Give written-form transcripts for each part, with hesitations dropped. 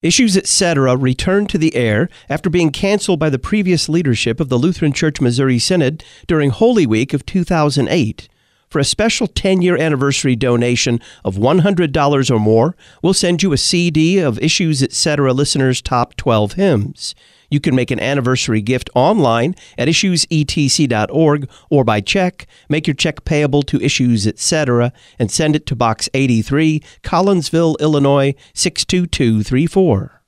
Issues Etc. returned to the air after being canceled by the previous leadership of the Lutheran Church Missouri Synod during Holy Week of 2008. For a special 10-year anniversary donation of $100 or more, we'll send you a CD of Issues Etc. listeners' top 12 hymns. You can make an anniversary gift online at issuesetc.org or by check. Make your check payable to Issues Etc. and send it to Box 83, Collinsville, Illinois 62234.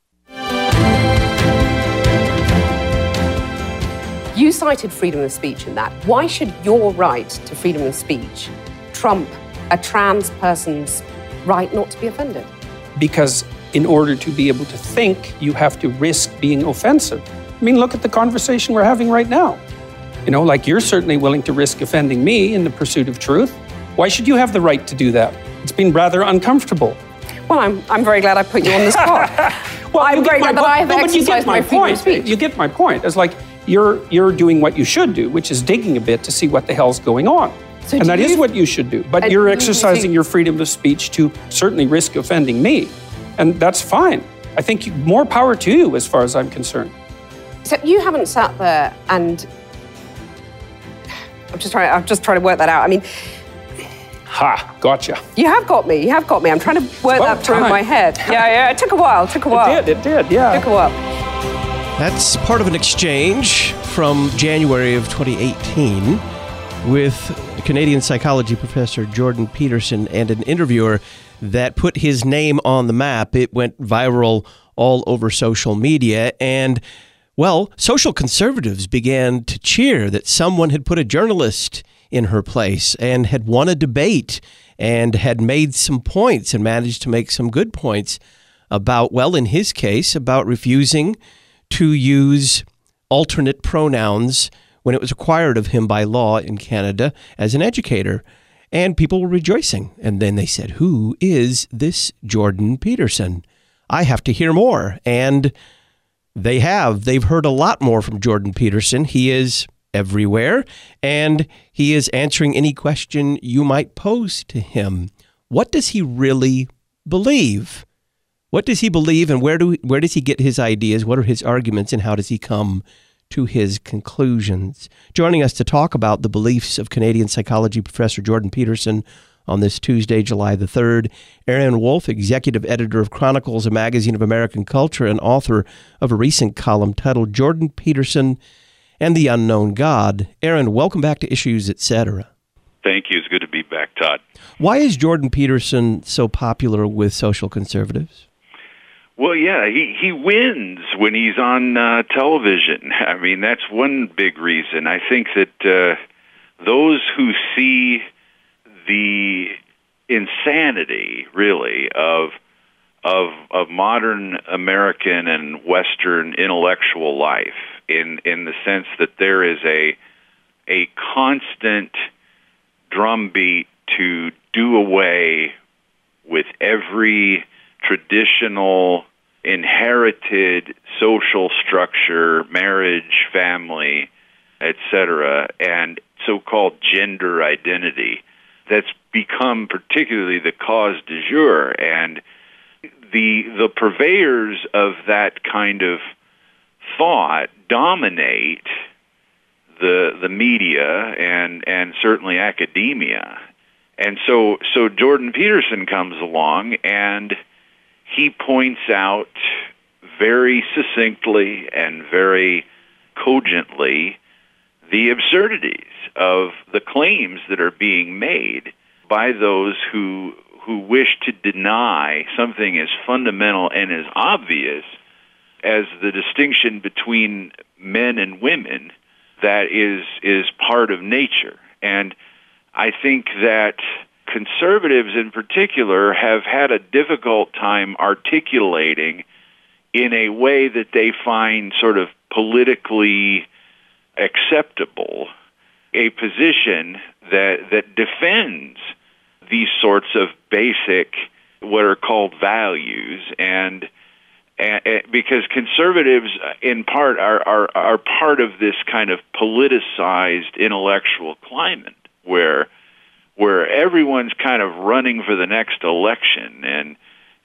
You cited freedom of speech in that. Why should your right to freedom of speech trump a trans person's right not to be offended? Because in order to be able to think, you have to risk being offensive. I mean, look at the conversation we're having right now. You know, like you're certainly willing to risk offending me in the pursuit of truth. Why should you have the right to do that? It's been rather uncomfortable. Well, I'm very glad I put you on the spot. Well, I'm very glad that I have exercised my freedom of speech. You get my point. It's like you're doing what you should do, which is digging a bit to see what the hell's going on. So and that is what you should do. But you're exercising your freedom of speech to certainly risk offending me. And that's fine. I think more power to you as far as I'm concerned. Except you haven't sat there and... I'm just trying to work that out. I mean... Ha, gotcha. You have got me. I'm trying to work that through in my head. Yeah, it took a while. It did, yeah. It took a while. That's part of an exchange from January of 2018 with Canadian psychology professor Jordan Peterson and an interviewer that put his name on the map. It went viral all over social media. And, well, social conservatives began to cheer that someone had put a journalist in her place and had won a debate and had made some points and managed to make some good points about, well, in his case, about refusing to use alternate pronouns when it was required of him by law in Canada as an educator. And people were rejoicing. And then they said, who is this Jordan Peterson? I have to hear more. And they have. They've heard a lot more from Jordan Peterson. He is everywhere, and he is answering any question you might pose to him. What does he really believe? What does he believe, and where does he get his ideas? What are his arguments, and how does he come to his conclusions? Joining us to talk about the beliefs of Canadian psychology professor Jordan Peterson on this Tuesday, July the 3rd, Aaron Wolf, executive editor of Chronicles, a magazine of American culture, and author of a recent column titled Jordan Peterson and the Unknown God. Aaron, welcome back to Issues Etc. Thank you. It's good to be back, Todd. Why is Jordan Peterson so popular with social conservatives? Well, yeah, he wins when he's on television. I mean, that's one big reason. I think that those who see the insanity, really, of modern American and Western intellectual life, in the sense that there is a constant drumbeat to do away with every traditional inherited social structure, marriage, family, etc., and so-called gender identity. That's become particularly the cause du jour, and the purveyors of that kind of thought dominate the media and certainly academia. And so Jordan Peterson comes along and he points out very succinctly and very cogently the absurdities of the claims that are being made by those who wish to deny something as fundamental and as obvious as the distinction between men and women that is part of nature. And I think that conservatives in particular have had a difficult time articulating in a way that they find sort of politically acceptable a position that defends these sorts of basic, what are called values, and because conservatives in part are part of this kind of politicized intellectual climate where everyone's kind of running for the next election,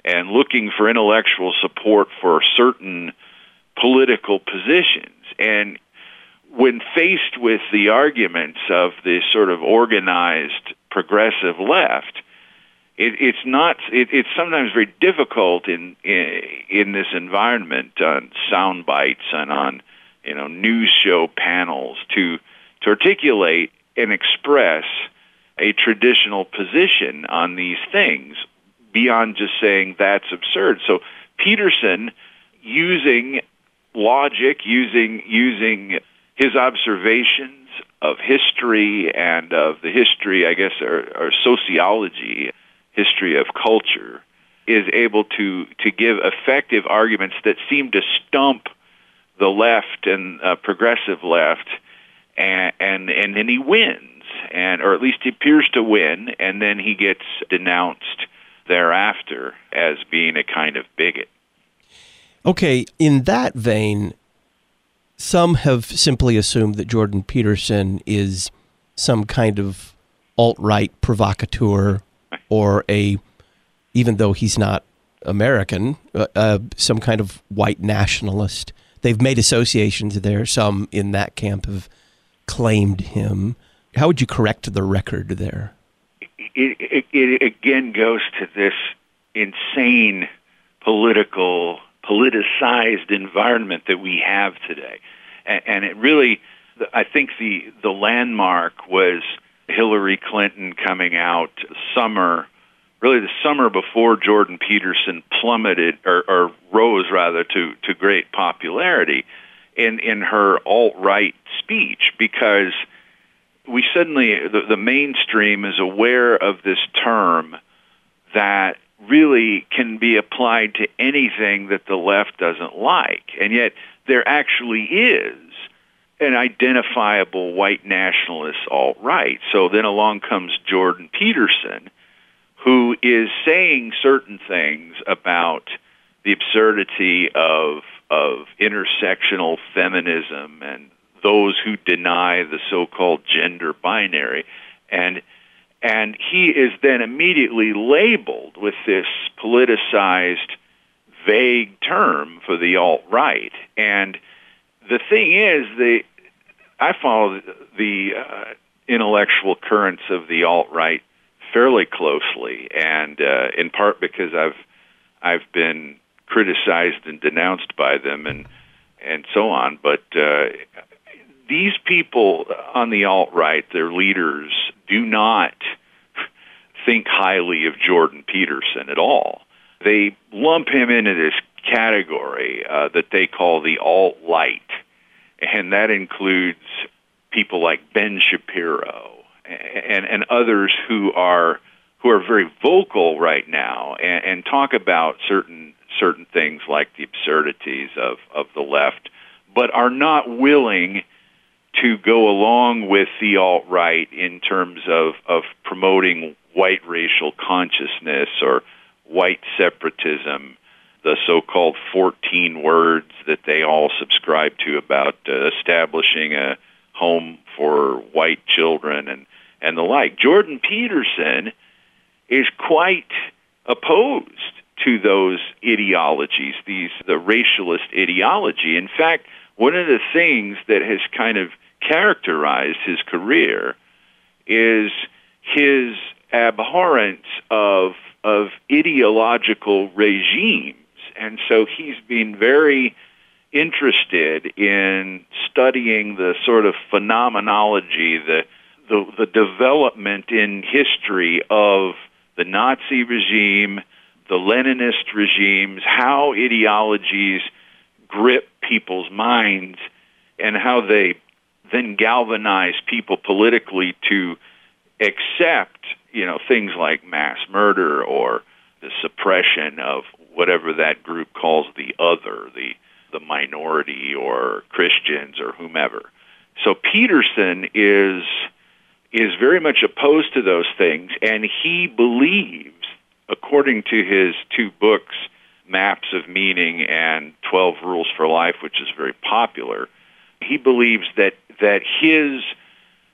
and looking for intellectual support for certain political positions. And when faced with the arguments of the sort of organized progressive left, it's sometimes very difficult in this environment on sound bites and on news show panels to articulate and express a traditional position on these things beyond just saying that's absurd. So Peterson, using logic, using his observations of history and of the history, I guess, or sociology, history of culture, is able to give effective arguments that seem to stump the left and progressive left, and then he wins, or at least he appears to win, and then he gets denounced thereafter as being a kind of bigot. Okay, in that vein, some have simply assumed that Jordan Peterson is some kind of alt-right provocateur, or even though he's not American, some kind of white nationalist. They've made associations there. Some in that camp have claimed him. How would you correct the record there? It again goes to this insane politicized environment that we have today. And it really, I think the landmark was Hillary Clinton coming out the summer before Jordan Peterson plummeted, or rose rather, to great popularity in her alt-right speech, because we suddenly, the mainstream is aware of this term that really can be applied to anything that the left doesn't like. And yet there actually is an identifiable white nationalist alt-right. So then along comes Jordan Peterson, who is saying certain things about the absurdity of intersectional feminism and those who deny the so-called gender binary, and he is then immediately labeled with this politicized, vague term for the alt-right. And the thing is, I follow the intellectual currents of the alt-right fairly closely, and in part because I've been criticized and denounced by them and so on. But these people on the alt-right, their leaders, do not think highly of Jordan Peterson at all. They lump him into this category that they call the alt-light, and that includes people like Ben Shapiro and others who are very vocal right now and talk about certain things like the absurdities of the left, but are not willing to go along with the alt-right in terms of promoting white racial consciousness or white separatism, the so-called 14 words that they all subscribe to about establishing a home for white children and the like. Jordan Peterson is quite opposed to those ideologies, the racialist ideology. In fact, one of the things that has kind of characterized his career is his abhorrence of ideological regimes. And so he's been very interested in studying the sort of phenomenology, the development in history of the Nazi regime, the Leninist regimes, how ideologies grip people's minds, and how they then galvanize people politically to accept, things like mass murder or the suppression of whatever that group calls the other, the minority or Christians or whomever. So Peterson is very much opposed to those things, and he believes, according to his two books, Maps of Meaning and 12 Rules for Life, which is very popular, he believes that his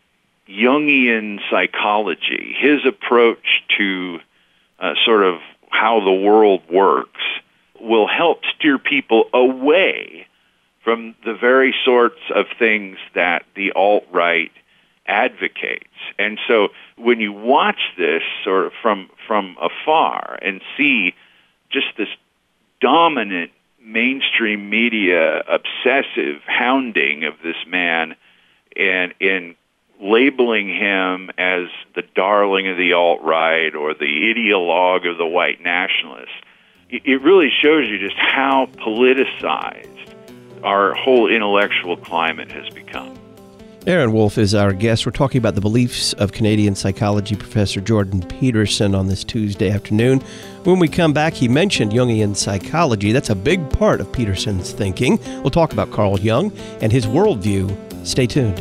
Jungian psychology, his approach to sort of how the world works will help steer people away from the very sorts of things that the alt-right advocates. And so when you watch this sort of from afar and see just this dominant mainstream media obsessive hounding of this man and in labeling him as the darling of the alt-right or the ideologue of the white nationalists, it really shows you just how politicized our whole intellectual climate has become. Aaron Wolf is our guest. We're talking about the beliefs of Canadian psychology professor Jordan Peterson on this Tuesday afternoon. When we come back, he mentioned Jungian psychology. That's a big part of Peterson's thinking. We'll talk about Carl Jung and his worldview. Stay tuned.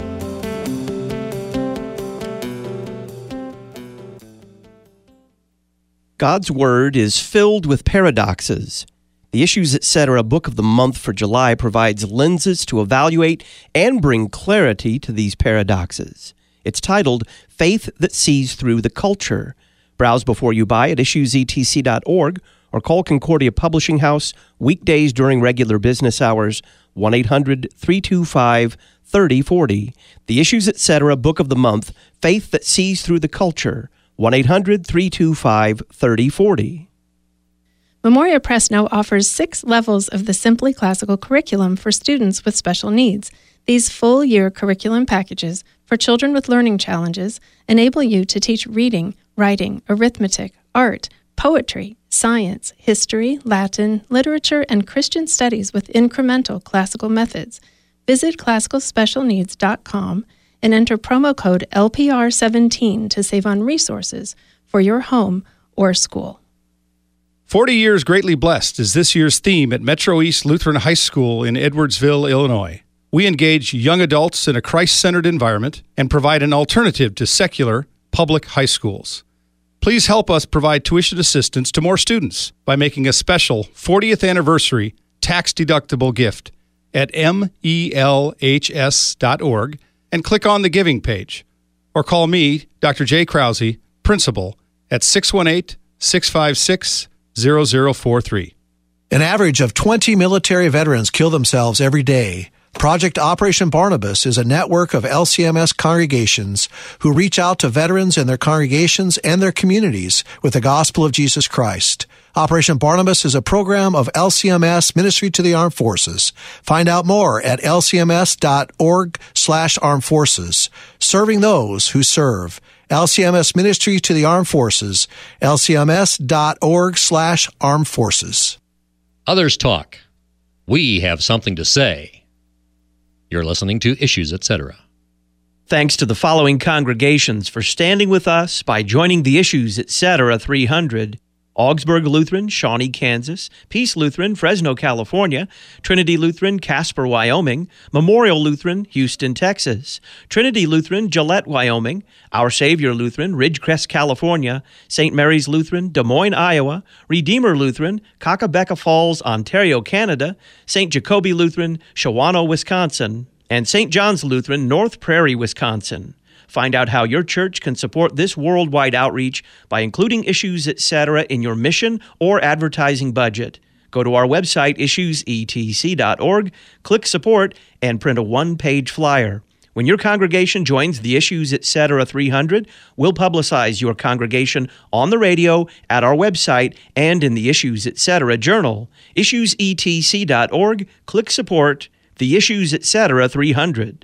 God's Word is filled with paradoxes. The Issues Etc. Book of the Month for July provides lenses to evaluate and bring clarity to these paradoxes. It's titled Faith That Sees Through the Culture. Browse before you buy at issuesetc.org or call Concordia Publishing House weekdays during regular business hours, 1-800-325-3040. The Issues Etc. Book of the Month, Faith That Sees Through the Culture, 1-800-325-3040. Memoria Press now offers 6 levels of the Simply Classical curriculum for students with special needs. These full-year curriculum packages for children with learning challenges enable you to teach reading, writing, arithmetic, art, poetry, science, history, Latin, literature, and Christian studies with incremental classical methods. Visit classicalspecialneeds.com and enter promo code LPR17 to save on resources for your home or school. 40 Years Greatly Blessed is this year's theme at Metro East Lutheran High School in Edwardsville, Illinois. We engage young adults in a Christ-centered environment and provide an alternative to secular public high schools. Please help us provide tuition assistance to more students by making a special 40th anniversary tax-deductible gift at melhs.org and click on the giving page. Or call me, Dr. Jay Krause, principal, at 618-656-0043. An average of 20 military veterans kill themselves every day. Project Operation Barnabas is a network of LCMS congregations who reach out to veterans and their congregations and their communities with the gospel of Jesus Christ. Operation Barnabas is a program of LCMS Ministry to the Armed Forces. Find out more at lcms.org/armed forces. Serving those who serve. LCMS Ministry to the Armed Forces, lcms.org/armed forces. Others talk. We have something to say. You're listening to Issues Etc. Thanks to the following congregations for standing with us by joining the Issues Etc. 300. Augsburg Lutheran, Shawnee, Kansas, Peace Lutheran, Fresno, California, Trinity Lutheran, Casper, Wyoming, Memorial Lutheran, Houston, Texas, Trinity Lutheran, Gillette, Wyoming, Our Savior Lutheran, Ridgecrest, California, St. Mary's Lutheran, Des Moines, Iowa, Redeemer Lutheran, Kakabeka Falls, Ontario, Canada, St. Jacobi Lutheran, Shawano, Wisconsin, and St. John's Lutheran, North Prairie, Wisconsin. Find out how your church can support this worldwide outreach by including Issues Etc. in your mission or advertising budget. Go to our website, issuesetc.org, click Support, and print a one-page flyer. When your congregation joins the Issues Etc. 300, we'll publicize your congregation on the radio, at our website, and in the Issues Etc. Journal. Issuesetc.org, click Support, the Issues Etc. 300.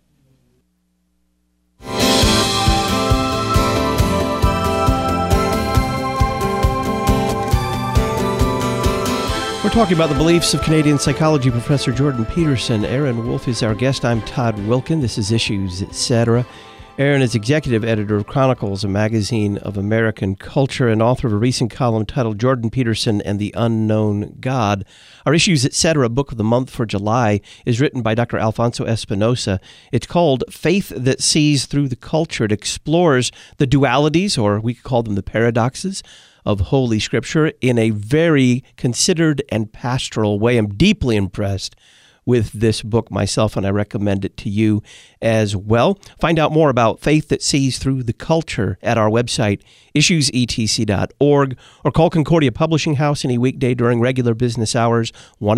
We're talking about the beliefs of Canadian psychology professor Jordan Peterson. Aaron Wolf is our guest. I'm Todd Wilkin. This is Issues Etc. Aaron is executive editor of Chronicles, a magazine of American culture, and author of a recent column titled Jordan Peterson and the Unknown God. Our Issues Etc. book of the month for July is written by Dr. Alfonso Espinosa. It's called Faith That Sees Through the Culture. It explores the dualities, or we could call them the paradoxes, of Holy Scripture in a very considered and pastoral way. I'm deeply impressed with this book myself, and I recommend it to you as well. Find out more about Faith That Sees Through the Culture at our website, issuesetc.org, or call Concordia Publishing House any weekday during regular business hours,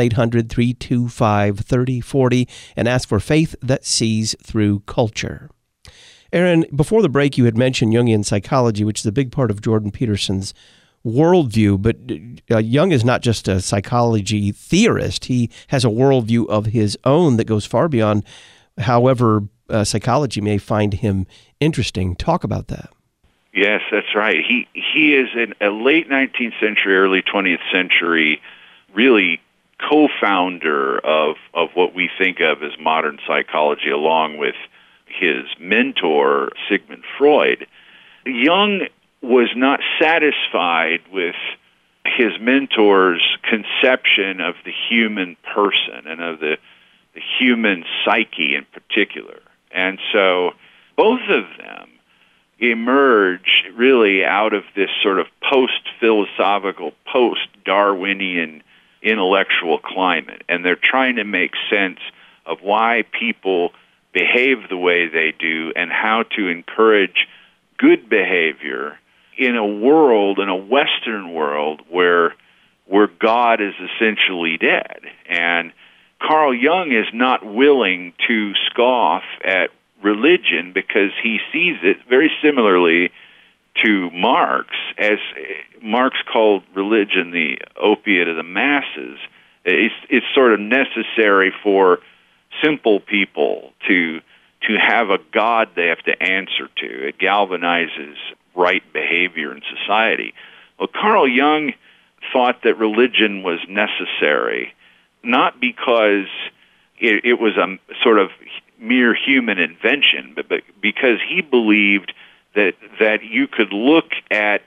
1-800-325-3040, and ask for Faith That Sees Through Culture. Aaron, before the break, you had mentioned Jungian psychology, which is a big part of Jordan Peterson's worldview, but Jung is not just a psychology theorist. He has a worldview of his own that goes far beyond however psychology may find him interesting. Talk about that. Yes, that's right. He is a late 19th century, early 20th century, really co-founder of what we think of as modern psychology, along with his mentor, Sigmund Freud. Jung was not satisfied with his mentor's conception of the human person and of the human psyche in particular. And so both of them emerge really out of this sort of post-philosophical, post-Darwinian intellectual climate. And they're trying to make sense of why people behave the way they do and how to encourage good behavior in a world, in a Western world, where God is essentially dead. And Carl Jung is not willing to scoff at religion because he sees it very similarly to Marx, as Marx called religion the opiate of the masses. It's sort of necessary for simple people to have a God they have to answer to. It galvanizes right behavior in society. Well, Carl Jung thought that religion was necessary, not because it was a sort of mere human invention, but because he believed that you could look at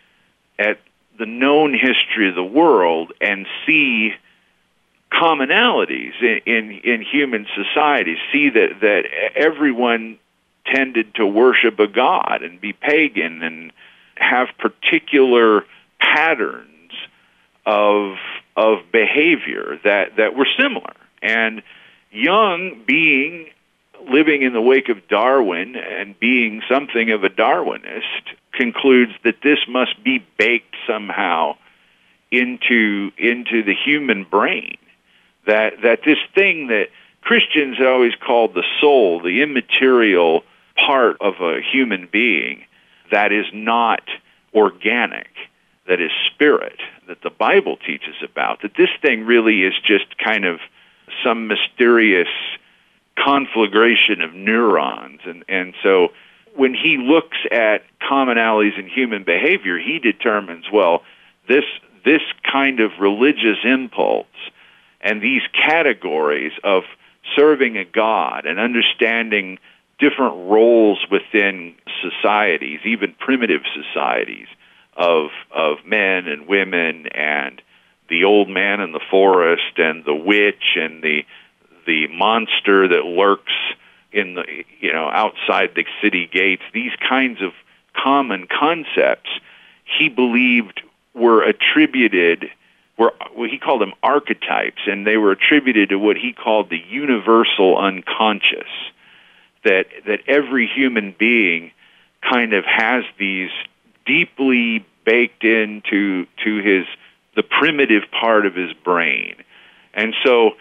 the known history of the world and see commonalities in human society, see that everyone tended to worship a god and be pagan and have particular patterns of behavior that were similar. And Jung, living in the wake of Darwin and being something of a Darwinist, concludes that this must be baked somehow into the human brain. That this thing that Christians had always called the soul, the immaterial part of a human being that is not organic, that is spirit, that the Bible teaches about, that this thing really is just kind of some mysterious conflagration of neurons. And so when he looks at commonalities in human behavior, he determines, well, this kind of religious impulse and these categories of serving a God and understanding different roles within societies, even primitive societies, of men and women and the old man in the forest and the witch and the monster that lurks in the outside the city gates. These kinds of common concepts he believed were attributed, what he called them archetypes, and they were attributed to what he called the universal unconscious. That every human being kind of has these deeply baked into the primitive part of his brain. And so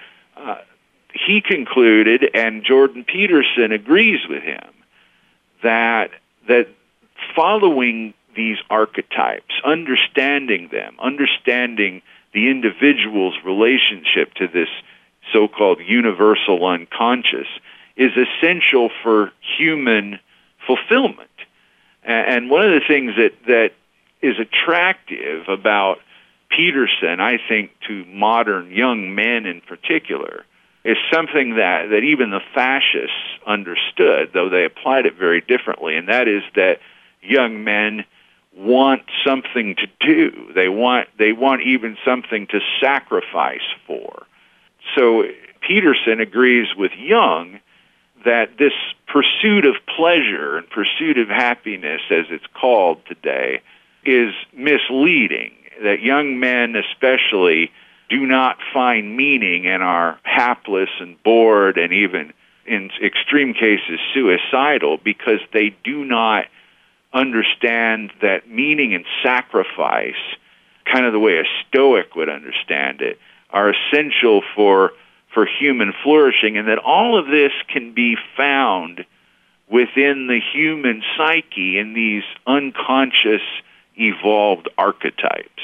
he concluded, and Jordan Peterson agrees with him, that following these archetypes, understanding them, understanding the individual's relationship to this so-called universal unconscious, is essential for human fulfillment. And one of the things that is attractive about Peterson, I think, to modern young men in particular, is something that even the fascists understood, though they applied it very differently, and that is that young men want something to do. They want even something to sacrifice for. So Peterson agrees with Jung that this pursuit of pleasure and pursuit of happiness, as it's called today, is misleading, that young men especially do not find meaning and are hapless and bored and even, in extreme cases, suicidal because they do not understand that meaning and sacrifice, kind of the way a Stoic would understand it, are essential for human flourishing, and that all of this can be found within the human psyche in these unconscious, evolved archetypes.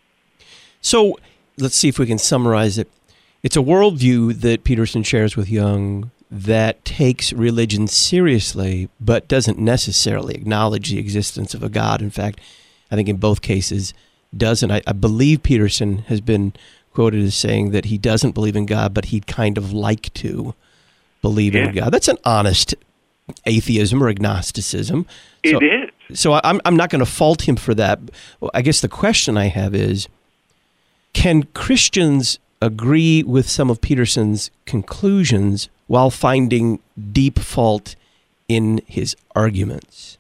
So let's see if we can summarize it. It's a worldview that Peterson shares with Jung that takes religion seriously, but doesn't necessarily acknowledge the existence of a God. In fact, I think in both cases doesn't. I believe Peterson has been quoted as saying that he doesn't believe in God, but he'd kind of like to believe in God. That's an honest atheism or agnosticism. It is. So I'm not going to fault him for that. Well, I guess the question I have is, can Christians agree with some of Peterson's conclusions while finding deep fault in his arguments?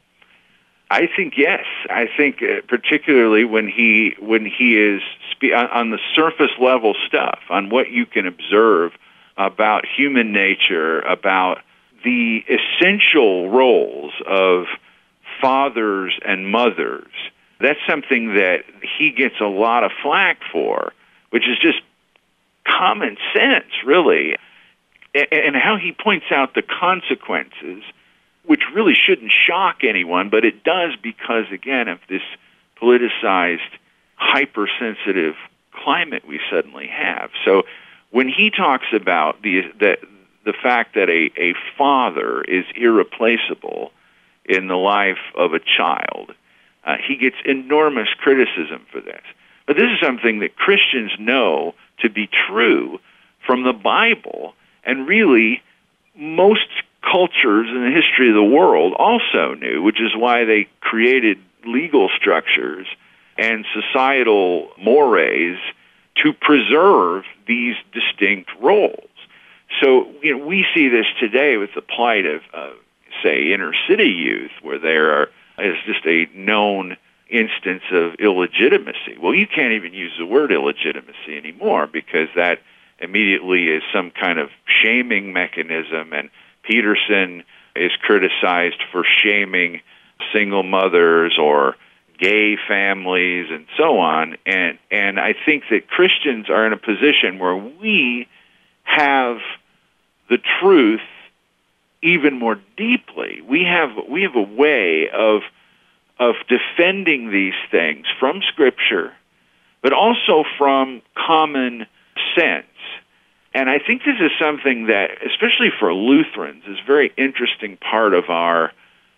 I think yes. I think particularly when he is on the surface level stuff, on what you can observe about human nature, about the essential roles of fathers and mothers. That's something that he gets a lot of flack for, which is just common sense, really, and how he points out the consequences, which really shouldn't shock anyone, but it does because, again, of this politicized, hypersensitive climate we suddenly have. So when he talks about the fact that a father is irreplaceable in the life of a child, he gets enormous criticism for this. But this is something that Christians know to be true from the Bible, and really most cultures in the history of the world also knew, which is why they created legal structures and societal mores to preserve these distinct roles. So we see this today with the plight of, say, inner city youth, where there is just a known instance of illegitimacy. Well, you can't even use the word illegitimacy anymore because that immediately is some kind of shaming mechanism, and Peterson is criticized for shaming single mothers or gay families and so on. And I think that Christians are in a position where we have the truth even more deeply. We have a way of defending these things from Scripture, but also from common sense. And I think this is something that, especially for Lutherans, is a very interesting part of our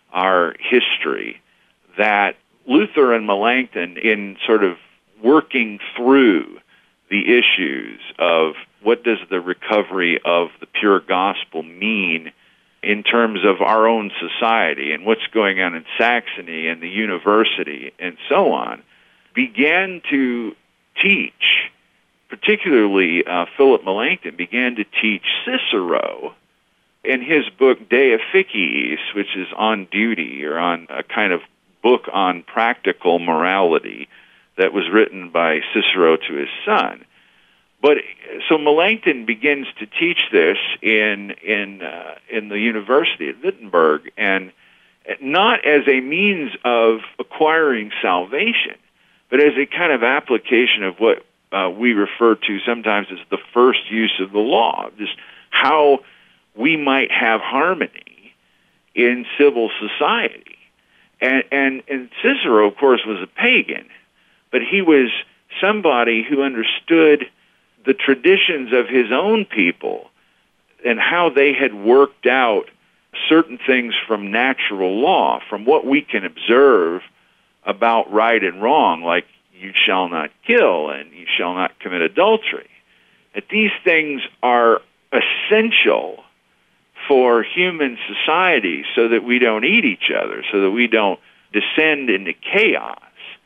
history, that Luther and Melanchthon, in sort of working through the issues of what does the recovery of the pure gospel mean in terms of our own society and what's going on in Saxony and the university and so on, began to teach, particularly Philip Melanchthon began to teach Cicero in his book De Officiis, which is on duty, or on a kind of book on practical morality that was written by Cicero to his son. But so Melanchthon begins to teach this in the University at Wittenberg, and not as a means of acquiring salvation, but as a kind of application of what we refer to sometimes as the first use of the law, just how we might have harmony in civil society. And Cicero, of course, was a pagan, but he was somebody who understood the traditions of his own people and how they had worked out certain things from natural law, from what we can observe about right and wrong, like you shall not kill and you shall not commit adultery. That these things are essential for human society so that we don't eat each other, so that we don't descend into chaos.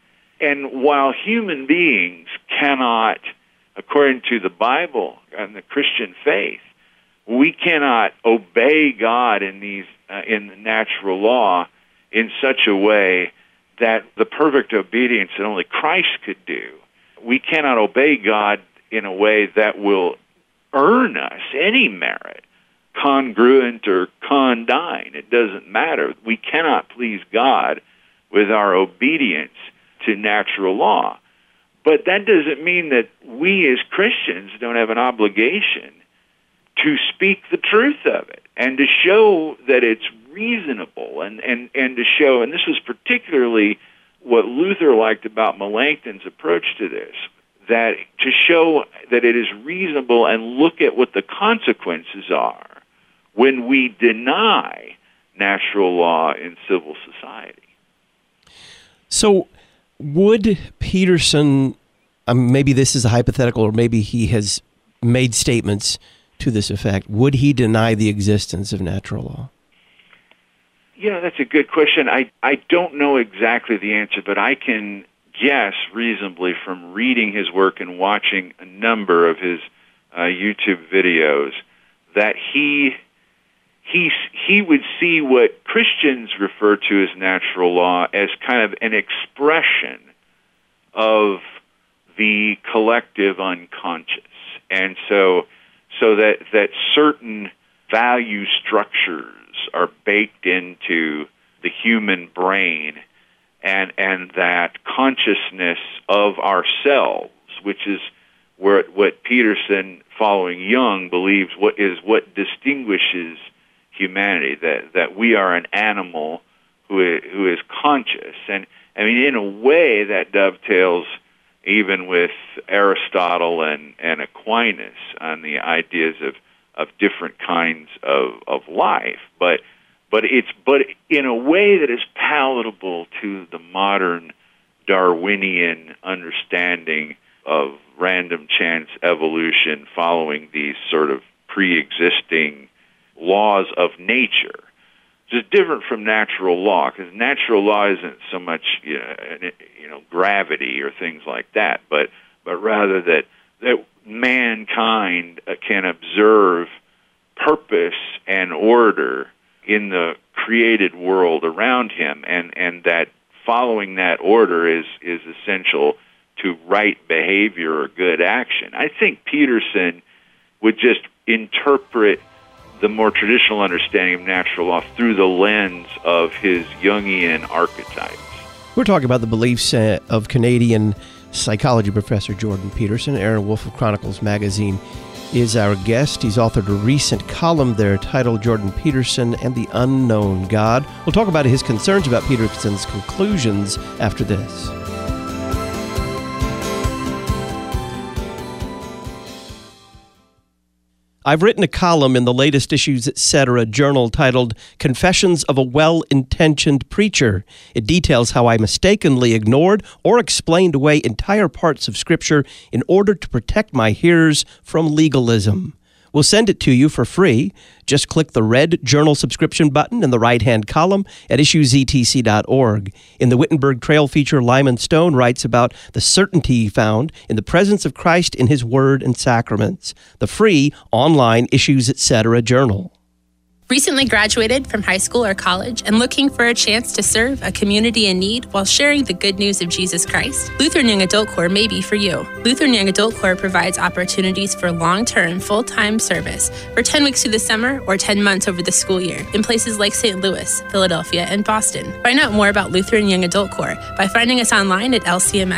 And while human beings cannot, according to the Bible and the Christian faith, we cannot obey God in the natural law in such a way that the perfect obedience that only Christ could do. We cannot obey God in a way that will earn us any merit, congruent or condign. It doesn't matter. We cannot please God with our obedience to natural law. But that doesn't mean that we as Christians don't have an obligation to speak the truth of it and to show that it's reasonable and to show, and this was particularly what Luther liked about Melanchthon's approach to this, that to show that it is reasonable and look at what the consequences are when we deny natural law in civil society. So would Peterson, maybe this is a hypothetical, or maybe he has made statements to this effect, would he deny the existence of natural law? That's a good question. I don't know exactly the answer, but I can guess reasonably from reading his work and watching a number of his YouTube videos that he would see what Christians refer to as natural law as kind of an expression of the collective unconscious. And so that certain value structures are baked into the human brain, and that consciousness of ourselves, which is what Peterson, following Jung, believes what distinguishes humanity, that we are an animal who is conscious. And I mean, in a way, that dovetails even with Aristotle and Aquinas on the ideas of different kinds of life, but in a way that is palatable to the modern Darwinian understanding of random chance evolution following these sort of pre-existing laws of nature. It's different from natural law, because natural law isn't so much gravity or things like that, but rather that mankind can observe purpose and order in the created world around him, and that following that order is essential to right behavior or good action. I think Peterson would just interpret the more traditional understanding of natural law through the lens of his Jungian archetypes. We're talking about the beliefs of Canadian psychology professor Jordan Peterson. Aaron Wolf of Chronicles Magazine is our guest. He's authored a recent column there titled Jordan Peterson and the Unknown God. We'll talk about his concerns about Peterson's conclusions after this. I've written a column in the latest Issues Etc. journal titled Confessions of a Well-Intentioned Preacher. It details how I mistakenly ignored or explained away entire parts of Scripture in order to protect my hearers from legalism. We'll send it to you for free. Just click the red journal subscription button in the right-hand column at issuesetc.org. In the Wittenberg Trail feature, Lyman Stone writes about the certainty he found in the presence of Christ in His Word and Sacraments. The free online Issues Etc. journal. Recently graduated from high school or college and looking for a chance to serve a community in need while sharing the good news of Jesus Christ? Lutheran Young Adult Corps may be for you. Lutheran Young Adult Corps provides opportunities for long-term, full-time service for 10 weeks through the summer or 10 months over the school year in places like St. Louis, Philadelphia, and Boston. Find out more about Lutheran Young Adult Corps by finding us online at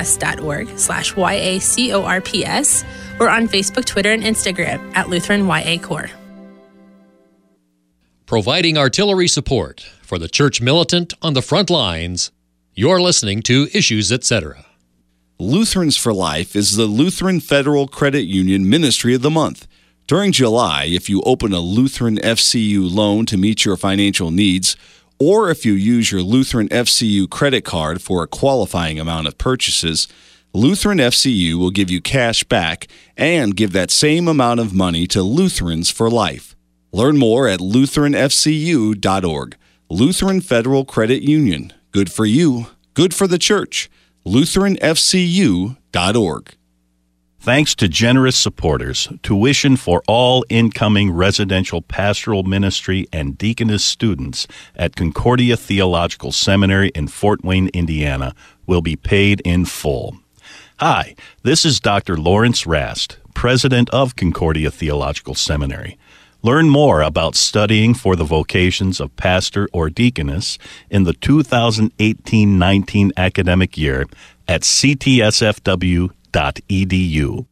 lcms.org/YACORPS or on Facebook, Twitter, and Instagram at Lutheran YA Corps. Providing artillery support for the church militant on the front lines, you're listening to Issues Etc. Lutherans for Life is the Lutheran Federal Credit Union Ministry of the Month. During July, if you open a Lutheran FCU loan to meet your financial needs, or if you use your Lutheran FCU credit card for a qualifying amount of purchases, Lutheran FCU will give you cash back and give that same amount of money to Lutherans for Life. Learn more at lutheranfcu.org. Lutheran Federal Credit Union. Good for you. Good for the church. lutheranfcu.org. Thanks to generous supporters, tuition for all incoming residential pastoral ministry and deaconess students at Concordia Theological Seminary in Fort Wayne, Indiana, will be paid in full. Hi, this is Dr. Lawrence Rast, president of Concordia Theological Seminary. Learn more about studying for the vocations of pastor or deaconess in the 2018-19 academic year at ctsfw.edu.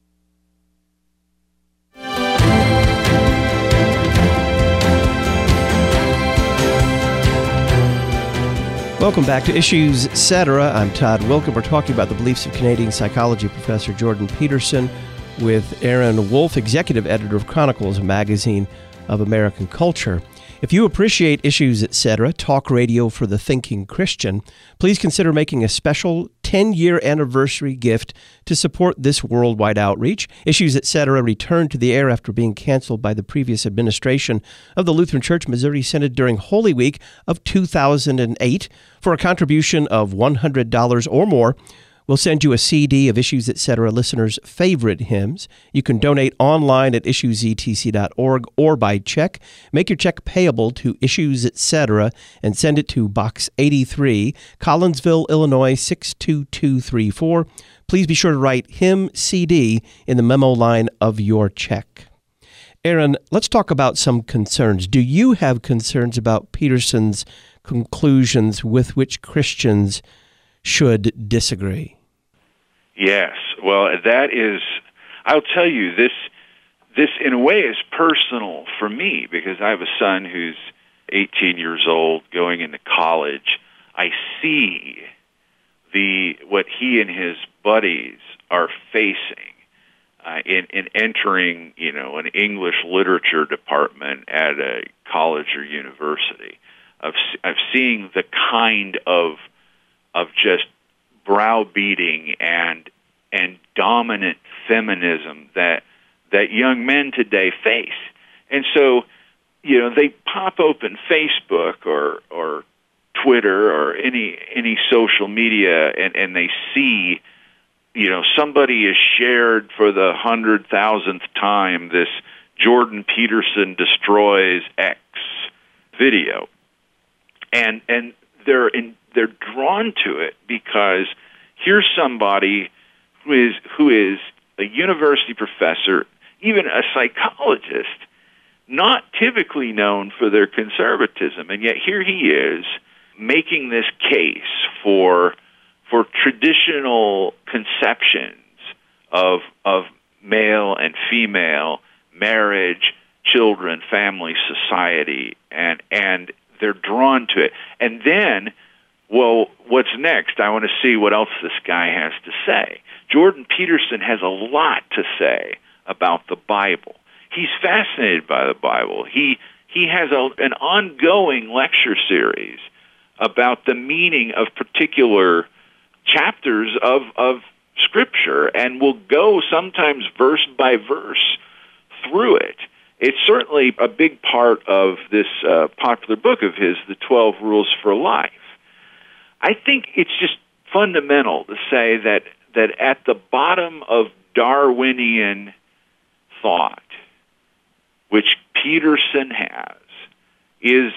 Welcome back to Issues Etc. I'm Todd Wilken. We're talking about the beliefs of Canadian psychology professor Jordan Peterson with Aaron Wolf, executive editor of Chronicles, a magazine of American culture. If you appreciate Issues Etc., talk radio for the thinking Christian, please consider making a special 10-year anniversary gift to support this worldwide outreach. Issues Etc. returned to the air after being canceled by the previous administration of the Lutheran Church Missouri Synod during Holy Week of 2008. For a contribution of $100 or more, we'll send you a CD of Issues Etc. listeners' favorite hymns. You can donate online at issuesetc.org or by check. Make your check payable to Issues Etc. and send it to Box 83, Collinsville, Illinois 62234. Please be sure to write hymn CD in the memo line of your check. Aaron, let's talk about some concerns. Do you have concerns about Peterson's conclusions with which Christians should disagree? Yes. Well, that is, I'll tell you, this in a way is personal for me because I have a son who's 18 years old going into college. I see what he and his buddies are facing in entering, an English literature department at a college or university. Of seeing the kind of just browbeating and dominant feminism that young men today face. And so, they pop open Facebook or Twitter or any social media and they see, somebody has shared for the 100,000th time this Jordan Peterson destroys X video. And they're drawn to it because here's somebody who is a university professor, even a psychologist, not typically known for their conservatism, and yet here he is making this case for traditional conceptions of male and female marriage, children, family, society, and they're drawn to it. And then, well, what's next? I want to see what else this guy has to say. Jordan Peterson has a lot to say about the Bible. He's fascinated by the Bible. He has an ongoing lecture series about the meaning of particular chapters of Scripture and will go sometimes verse by verse through it. It's certainly a big part of this popular book of his, The 12 Rules for Life. I think it's just fundamental to say that at the bottom of Darwinian thought, which Peterson has, is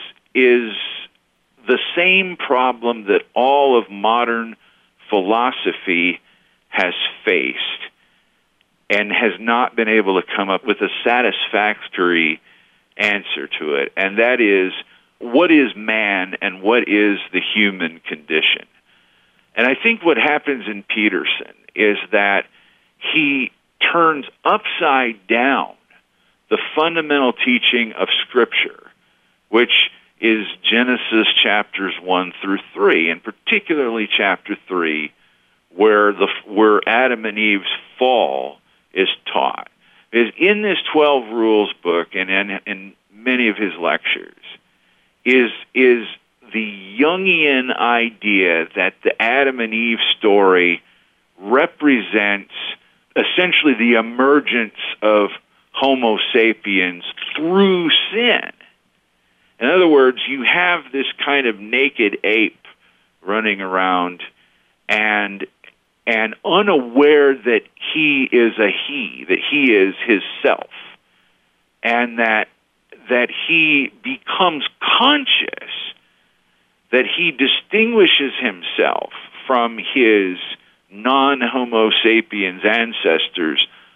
the same problem that all of modern philosophy has faced and has not been able to come up with a satisfactory answer to it, and that is, what is man and what is the human condition? And I think what happens in Peterson is that he turns upside down the fundamental teaching of Scripture, which is Genesis chapters 1 through 3, and particularly chapter 3, where Adam and Eve's fall is taught. Because in this 12 Rules book and in many of his lectures is the Jungian idea that the Adam and Eve story represents essentially the emergence of Homo sapiens through sin. In other words, you have this kind of naked ape running around and unaware that he is a he, that he is his self, and that he becomes conscious that he distinguishes himself from his non-Homo sapiens ancestors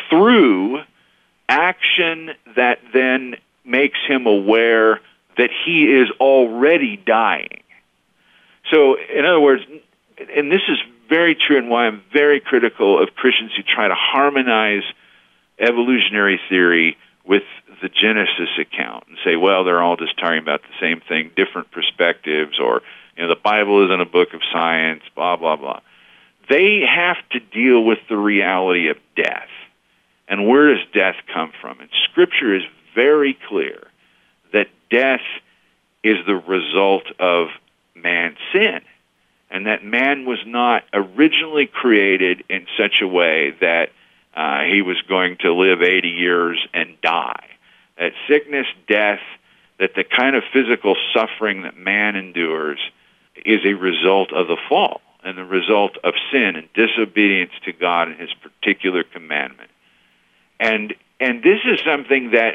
through action that then makes him aware that he is already dying. So, in other words, and this is very true and why I'm very critical of Christians who try to harmonize evolutionary theory with the Genesis account and say, well, they're all just talking about the same thing, different perspectives, or, the Bible isn't a book of science, blah, blah, blah. They have to deal with the reality of death. And where does death come from? And Scripture is very clear that death is the result of man's sin, and that man was not originally created in such a way that he was going to live 80 years and die. That sickness, death, that the kind of physical suffering that man endures is a result of the fall and the result of sin and disobedience to God and his particular commandment. And this is something that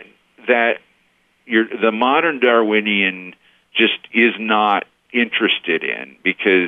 the modern Darwinian just is not interested in, because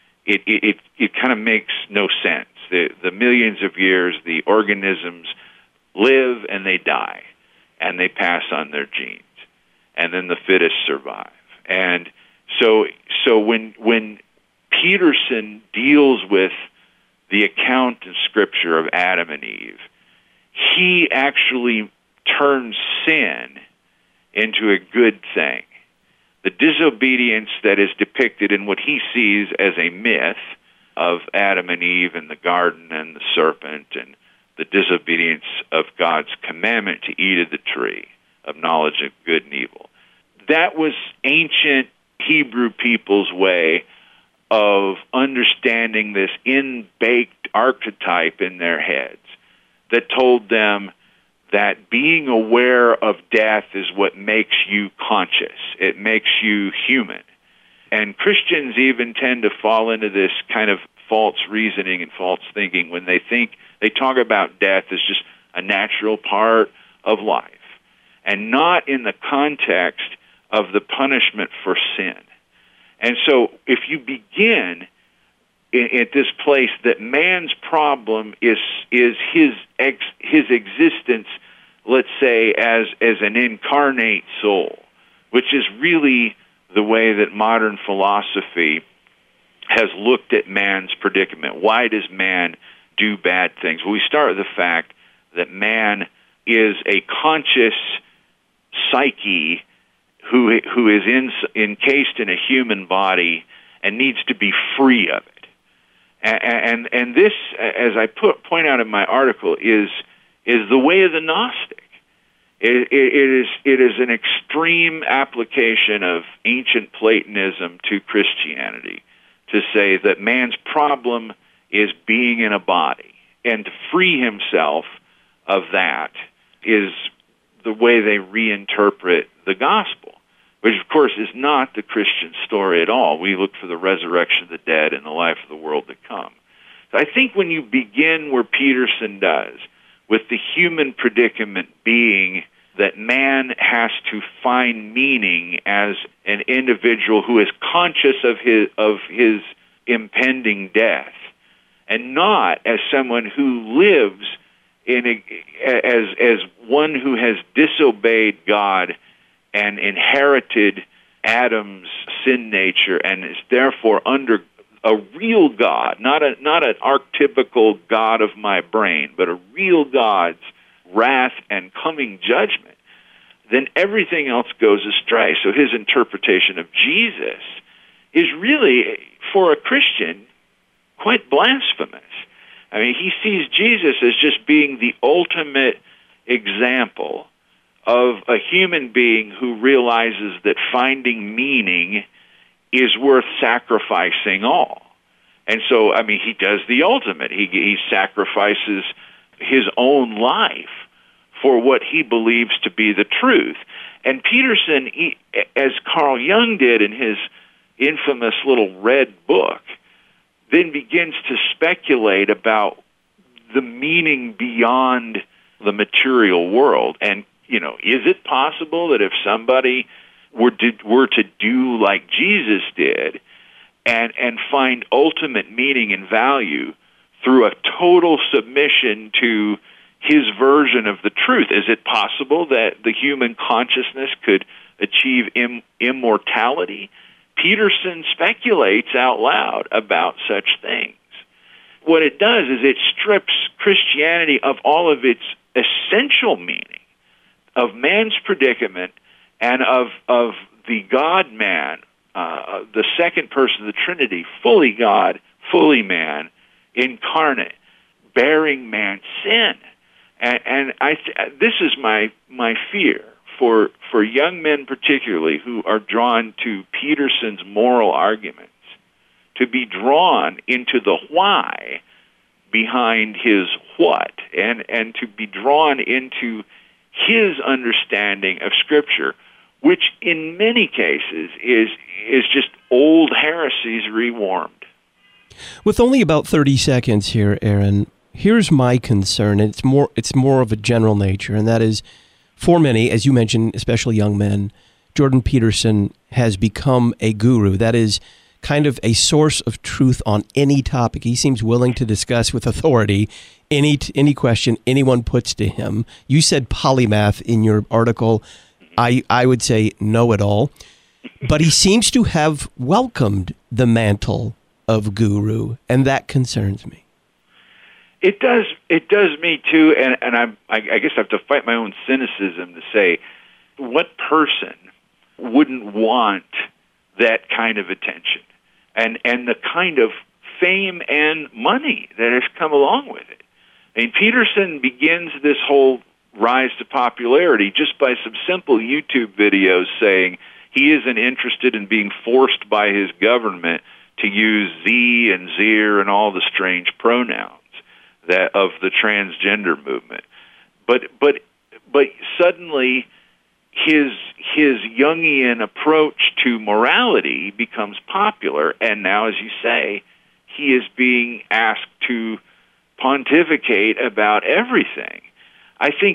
it kind of makes no sense. The millions of years the organisms live and they die, and they pass on their genes, and then the fittest survive. And so when Peterson deals with the account in Scripture of Adam and Eve, he actually turns sin into a good thing. The disobedience that is depicted in what he sees as a myth of Adam and Eve in the garden and the serpent, and the disobedience of God's commandment to eat of the tree of knowledge of good and evil. That was ancient Hebrew people's way of understanding this in-baked archetype in their heads that told them that being aware of death is what makes you conscious. It makes you human. And Christians even tend to fall into this kind of false reasoning and false thinking when they talk about death as just a natural part of life, and not in the context of the punishment for sin. And so if you begin at this place that man's problem is his existence, let's say, as an incarnate soul, which is really the way that modern philosophy has looked at man's predicament. Why does man do bad things? Well, we start with the fact that man is a conscious psyche who is encased in a human body and needs to be free of it. And this, as I point out in my article, is the way of the Gnostic. It is an extreme application of ancient Platonism to Christianity to say that man's problem is being in a body, and to free himself of that is the way they reinterpret the gospel, which of course is not the Christian story at all. We look for the resurrection of the dead and the life of the world to come. So I think when you begin where Peterson does, with the human predicament being that man has to find meaning as an individual who is conscious of his impending death, and not as someone who lives as one who has disobeyed God and inherited Adam's sin nature and is therefore under a real God, not an archetypical God of my brain, but a real God's wrath and coming judgment, then everything else goes astray. So his interpretation of Jesus is really, for a Christian, quite blasphemous. I mean, he sees Jesus as just being the ultimate example of a human being who realizes that finding meaning is worth sacrificing all. And so, I mean, he does the ultimate. He sacrifices his own life for what he believes to be the truth. And Peterson, as Carl Jung did in his infamous little red book, then begins to speculate about the meaning beyond the material world. And, is it possible that if somebody were to do like Jesus did and find ultimate meaning and value through a total submission to his version of the truth. Is it possible that the human consciousness could achieve immortality? Peterson speculates out loud about such things. What it does is it strips Christianity of all of its essential meaning, of man's predicament, and of the God-man, the second person of the Trinity, fully God, fully man, incarnate, bearing man's sin. And this is my fear for young men particularly who are drawn to Peterson's moral arguments, to be drawn into the why behind his what, and to be drawn into his understanding of Scripture, which in many cases is just old heresies rewarmed. With only about 30 seconds here, Aaron, here's my concern, and it's more of a general nature, and that is, for many, as you mentioned, especially young men, Jordan Peterson has become a guru. That is kind of a source of truth on any topic. He seems willing to discuss with authority any question anyone puts to him. You said polymath in your article. I would say know-it-all. But he seems to have welcomed the mantle of guru, and that concerns me. It does me too, and I guess I have to fight my own cynicism to say, what person wouldn't want that kind of attention and the kind of fame and money that has come along with it? I mean, Peterson begins this whole rise to popularity just by some simple YouTube videos saying he isn't interested in being forced by his government to use thee and zir and all the strange pronouns that of the transgender movement. But suddenly his Jungian approach to morality becomes popular, and now, as you say, he is being asked to pontificate about everything. I think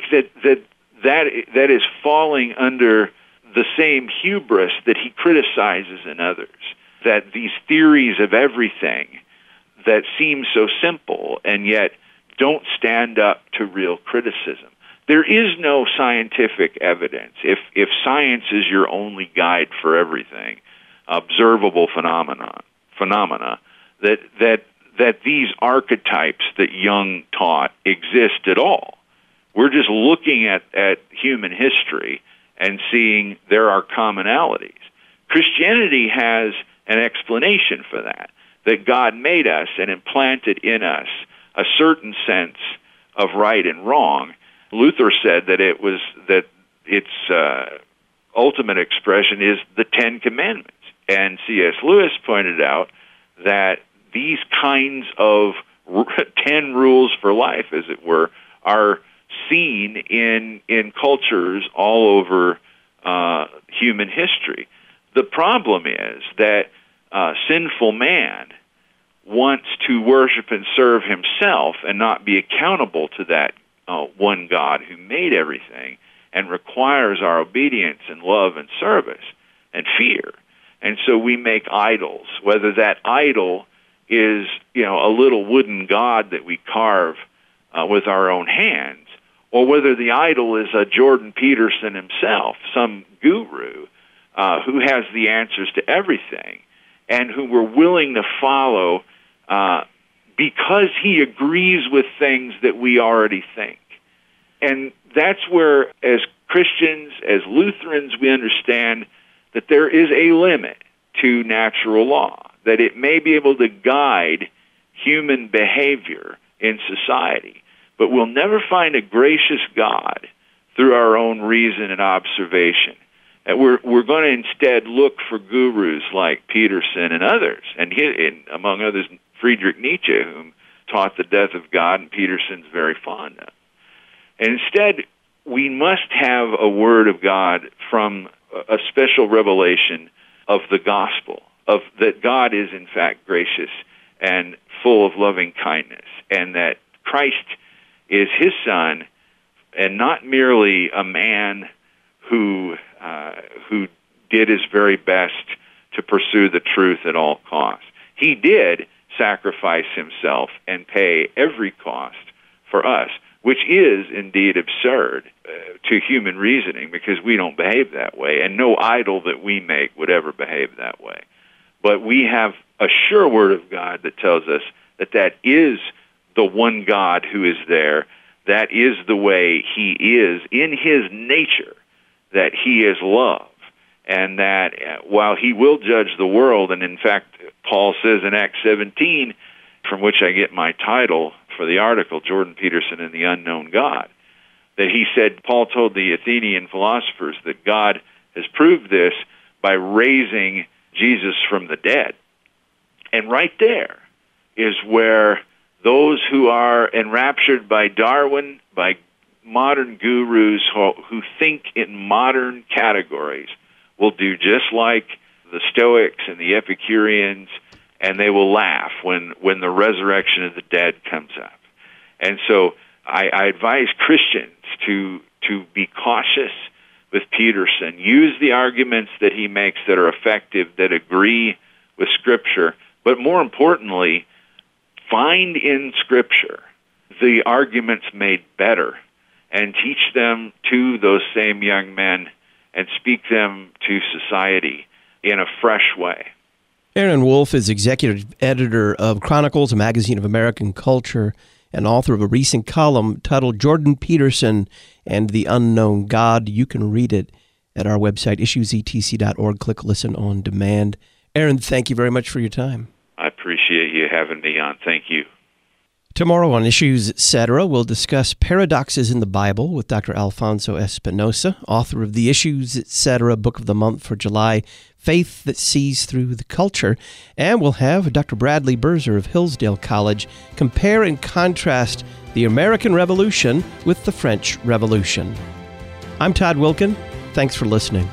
that is falling under the same hubris that he criticizes in others, that these theories of everything that seem so simple and yet don't stand up to real criticism. There is no scientific evidence, if science is your only guide for everything, observable phenomena, that these archetypes that Jung taught exist at all. We're just looking at human history and seeing there are commonalities. Christianity has an explanation for that God made us and implanted in us a certain sense of right and wrong. Luther said that its ultimate expression is the Ten Commandments. And C.S. Lewis pointed out that these kinds of 10 rules for life, as it were, are seen in cultures all over human history. The problem is that sinful man wants to worship and serve himself and not be accountable to that one God who made everything and requires our obedience and love and service and fear. And so we make idols, whether that idol is, a little wooden god that we carve with our own hands, or whether the idol is a Jordan Peterson himself, some guru who has the answers to everything and who we're willing to follow because he agrees with things that we already think. And that's where, as Christians, as Lutherans, we understand that there is a limit to natural law, that it may be able to guide human behavior in society, but we'll never find a gracious God through our own reason and observation. And we're going to instead look for gurus like Peterson and others, and among others, Friedrich Nietzsche, whom taught the death of God, and Peterson's very fond of. And instead, we must have a word of God from a special revelation of the gospel, of that God is in fact gracious and full of loving kindness, and that Christ is his Son, and not merely a man who did his very best to pursue the truth at all costs. He did sacrifice himself and pay every cost for us. which is indeed absurd to human reasoning, because we don't behave that way, and no idol that we make would ever behave that way. But we have a sure word of God that tells us that that is the one God who is there. That is the way he is in his nature, that he is love. And that while he will judge the world, and in fact, Paul says in Acts 17, from which I get my title for the article, Jordan Peterson and the Unknown God, that he said, Paul told the Athenian philosophers that God has proved this by raising Jesus from the dead. And right there is where those who are enraptured by Darwin, by modern gurus who think in modern categories, will do just like the Stoics and the Epicureans, and they will laugh when the resurrection of the dead comes up. And so I advise Christians to be cautious with Peterson. Use the arguments that he makes that are effective, that agree with Scripture, but more importantly, find in Scripture the arguments made better and teach them to those same young men and speak them to society in a fresh way. Aaron Wolf is executive editor of Chronicles, a magazine of American culture, and author of a recent column titled Jordan Peterson and the Unknown God. You can read it at our website, issuesetc.org. Click Listen on Demand. Aaron, thank you very much for your time. I appreciate you having me on. Thank you. Tomorrow on Issues Etc., we'll discuss paradoxes in the Bible with Dr. Alfonso Espinosa, author of the Issues Etc. Book of the Month for July, Faith That Sees Through the Culture. And we'll have Dr. Bradley Berzer of Hillsdale College compare and contrast the American Revolution with the French Revolution. I'm Todd Wilkin. Thanks for listening.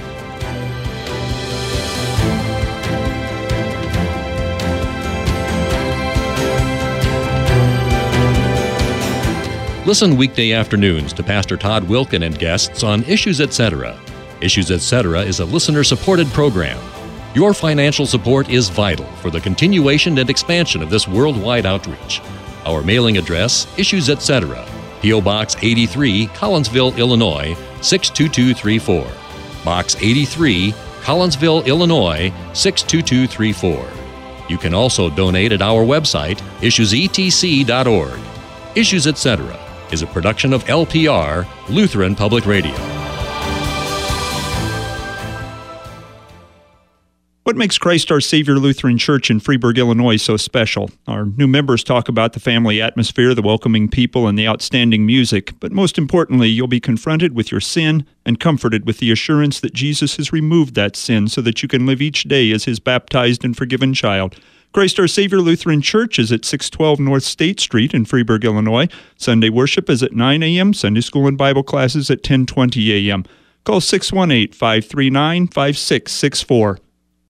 Listen weekday afternoons to Pastor Todd Wilkin and guests on Issues Etc. Issues Etc. is a listener-supported program. Your financial support is vital for the continuation and expansion of this worldwide outreach. Our mailing address, Issues Etc., P.O. Box 83, Collinsville, Illinois, 62234. Box 83, Collinsville, Illinois, 62234. You can also donate at our website, issuesetc.org. Issues Etc. is a production of LPR, Lutheran Public Radio. What makes Christ Our Savior Lutheran Church in Freeburg, Illinois so special? Our new members talk about the family atmosphere, the welcoming people, and the outstanding music. But most importantly, you'll be confronted with your sin and comforted with the assurance that Jesus has removed that sin so that you can live each day as His baptized and forgiven child. Christ Our Savior Lutheran Church is at 612 North State Street in Freeburg, Illinois. Sunday worship is at 9 a.m., Sunday school and Bible classes at 10:20 a.m. Call 618-539-5664.